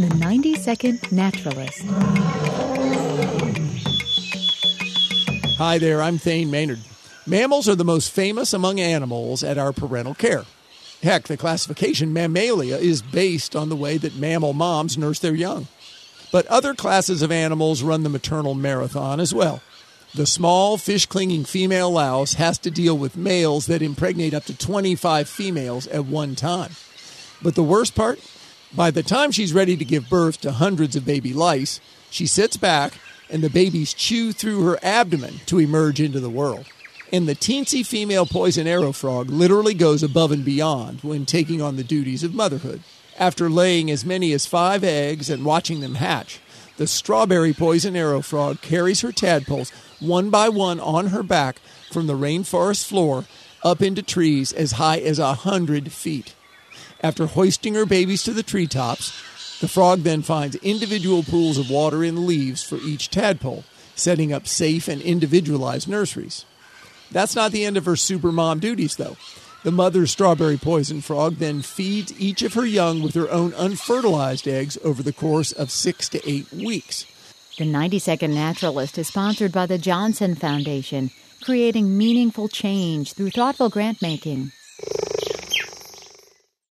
The 90-Second Naturalist. Hi there, I'm Thane Maynard. Mammals are the most famous among animals at our parental care. Heck, the classification Mammalia is based on the way that mammal moms nurse their young. But other classes of animals run the maternal marathon as well. The small, fish-clinging female louse has to deal with males that impregnate up to 25 females at one time. But the worst part? By the time she's ready to give birth to hundreds of baby lice, she sits back and the babies chew through her abdomen to emerge into the world. And the teensy female poison arrow frog literally goes above and beyond when taking on the duties of motherhood. After laying as many as 5 eggs and watching them hatch, the strawberry poison arrow frog carries her tadpoles one by one on her back from the rainforest floor up into trees as high as 100 feet. After hoisting her babies to the treetops, the frog then finds individual pools of water in the leaves for each tadpole, setting up safe and individualized nurseries. That's not the end of her supermom duties, though. The mother strawberry poison frog then feeds each of her young with her own unfertilized eggs over the course of 6 to 8 weeks. The 90-Second Naturalist is sponsored by the Johnson Foundation, creating meaningful change through thoughtful grant making.